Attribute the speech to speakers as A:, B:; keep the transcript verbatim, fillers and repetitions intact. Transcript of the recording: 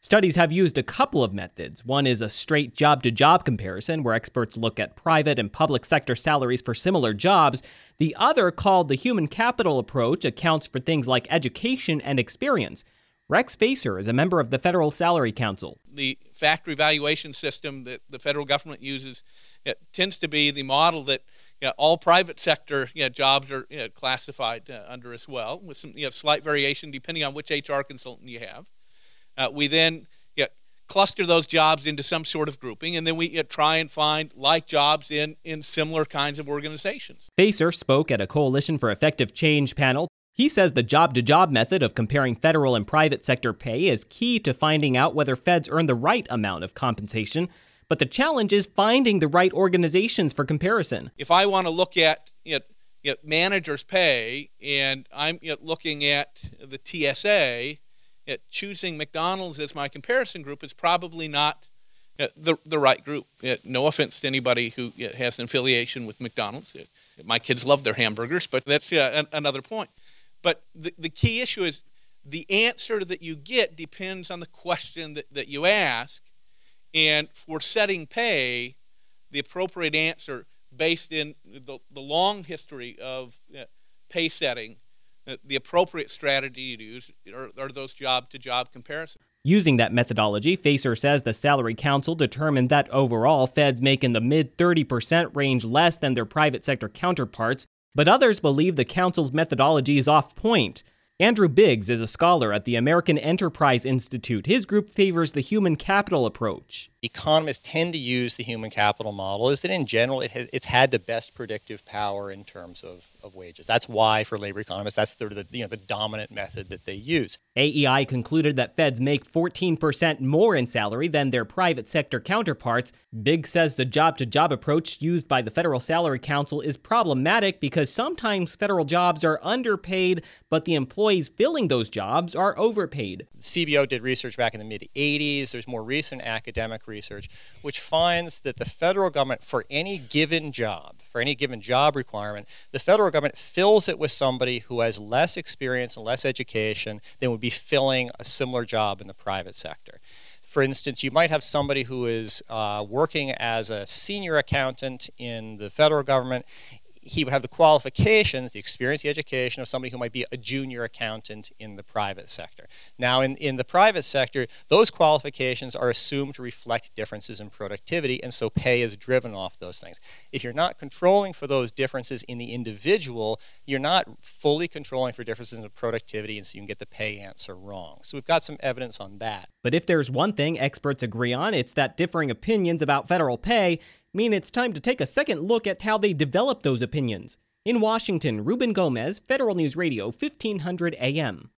A: Studies have used a couple of methods. One is a straight job-to-job comparison, where experts look at private and public sector salaries for similar jobs. The other, called the human capital approach, accounts for things like education and experience. Rex Facer is a member of the Federal Salary Council.
B: The factor evaluation system that the federal government uses, it tends to be the model that you know, all private sector you know, jobs are you know, classified uh, under as well, with some you know, slight variation depending on which H R consultant you have. Uh, we then you know, cluster those jobs into some sort of grouping, and then we you know, try and find like jobs in, in similar kinds of organizations.
A: Facer spoke at a Coalition for Effective Change panel. He says the job-to-job method of comparing federal and private sector pay is key to finding out whether feds earn the right amount of compensation. But the challenge is finding the right organizations for comparison.
B: If I want to look at you know, you know, managers' pay, and I'm you know, looking at the T S A, you know, choosing McDonald's as my comparison group is probably not you know, the, the right group. You know, no offense to anybody who you know, has an affiliation with McDonald's. You know, my kids love their hamburgers, but that's uh, an, another point. But the, the key issue is the answer that you get depends on the question that, that you ask. And for setting pay, the appropriate answer based in the, the long history of uh, pay setting, uh, the appropriate strategy to use are, are those job-to-job comparisons.
A: Using that methodology, Facer says the Salary Council determined that overall feds make in the mid thirty percent range less than their private sector counterparts. But others believe the council's methodology is off point. Andrew Biggs is a scholar at the American Enterprise Institute. His group favors the human capital approach.
C: Economists tend to use the human capital model is that in general it has, it's had the best predictive power in terms of, of wages. That's why for labor economists that's the, the, you know, the dominant method that they use.
A: A E I concluded that feds make fourteen percent more in salary than their private sector counterparts. Biggs says the job-to-job approach used by the Federal Salary Council is problematic because sometimes federal jobs are underpaid, but the employees filling those jobs are overpaid.
C: C B O did research back in the mid eighties. There's more recent academic research which finds that the federal government, for any given job, for any given job requirement, the federal government fills it with somebody who has less experience and less education than would be filling a similar job in the private sector. For instance, you might have somebody who is uh, working as a senior accountant in the federal government. He would have the qualifications, the experience, the education of somebody who might be a junior accountant in the private sector. Now, in, in the private sector, those qualifications are assumed to reflect differences in productivity, and so pay is driven off those things. If you're not controlling for those differences in the individual, you're not fully controlling for differences in productivity, and so you can get the pay answer wrong. So we've got some evidence on that.
A: But if there's one thing experts agree on, it's that differing opinions about federal pay mean it's time to take a second look at how they develop those opinions. In Washington, Ruben Gomez, Federal News Radio, fifteen hundred A M.